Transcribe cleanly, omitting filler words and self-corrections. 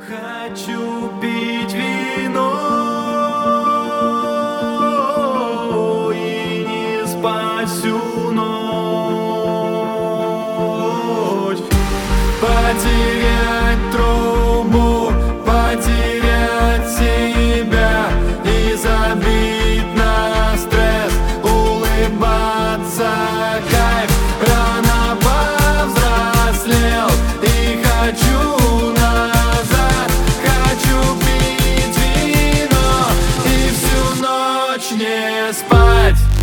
Хочу пить вино и не спать всю ночь. Потерять трубу, потерять себя и забить на стресс, улыбаться кайф. Рано повзрослел и хочу назад. Хочу пить вино и всю ночь не спать.